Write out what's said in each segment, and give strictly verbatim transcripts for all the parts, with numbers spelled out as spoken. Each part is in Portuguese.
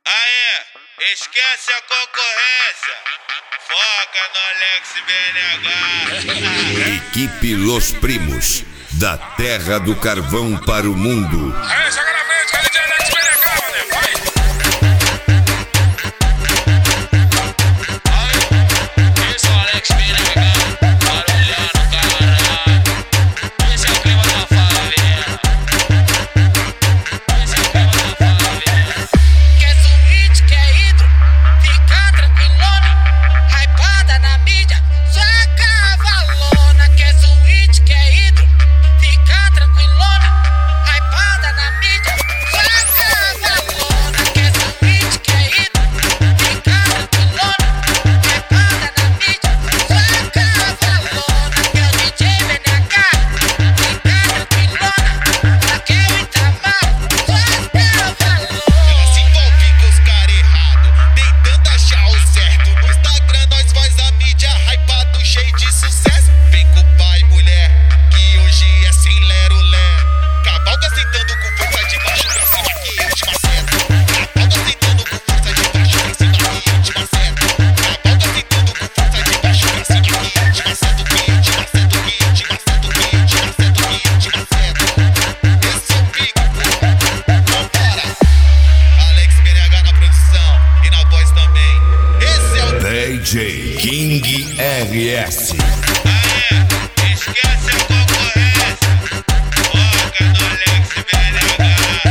Aê, esquece a concorrência. Foca no Alex B N H. Equipe Los Primos, da terra do carvão para o mundo. Aê, chega na frente, que é de Alex B N H, mané, vai! D J King R S. Aê, esquece a concorrência. Foca no Alex B N H.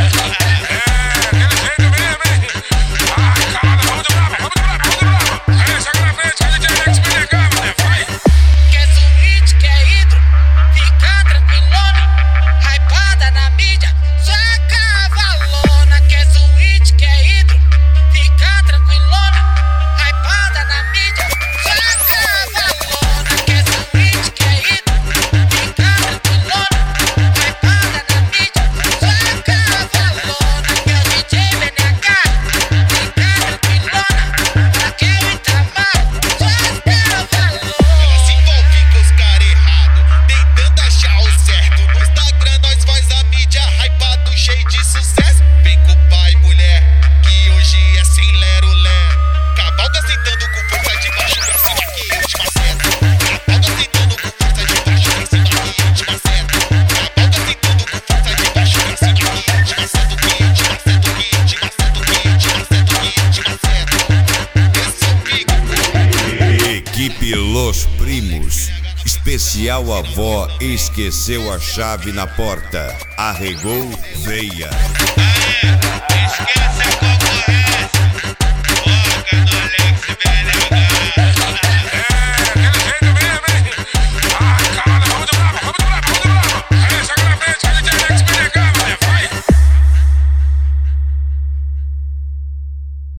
É, aquele jeito mesmo, hein? Ai, calada, vamos de brava, vamos de brava, vamos de brava! Aê, chega na frente, que é de Alex B N H, mané, vai! Quer suíte, quer hidro, fica tranquilona, hypada na mídia, só cavalona. Quer suíte, quer hidro, fica tranquilona, hypada na mídia, só cavalona. Quer suíte, quer hidro, fica tranquilona, hypada na mídia, só cavalona. Quer o D J B N H, fica tranquilona, pra quem tá mal, só cavalona. Ela se envolve com os caras errados, tentando achar o certo. No Instagram nós faz a mídia hypado, cheio de sucesso. Vem com o pai, mulher, que hoje é sem lero-lero. Cavalga sentando com força de baixo pra cima que última seta. Cavalga sentando com força de baixo pra cima que última seta. Cavalga sentando com força de baixo pra cima que última seta. Que última seta, que última seta, que última seta, que última seta. Esse é o pico. Equipe Los Primos. Especial avó esqueceu a chave na porta. Arregou, veia. Aê, esquece a concorrência.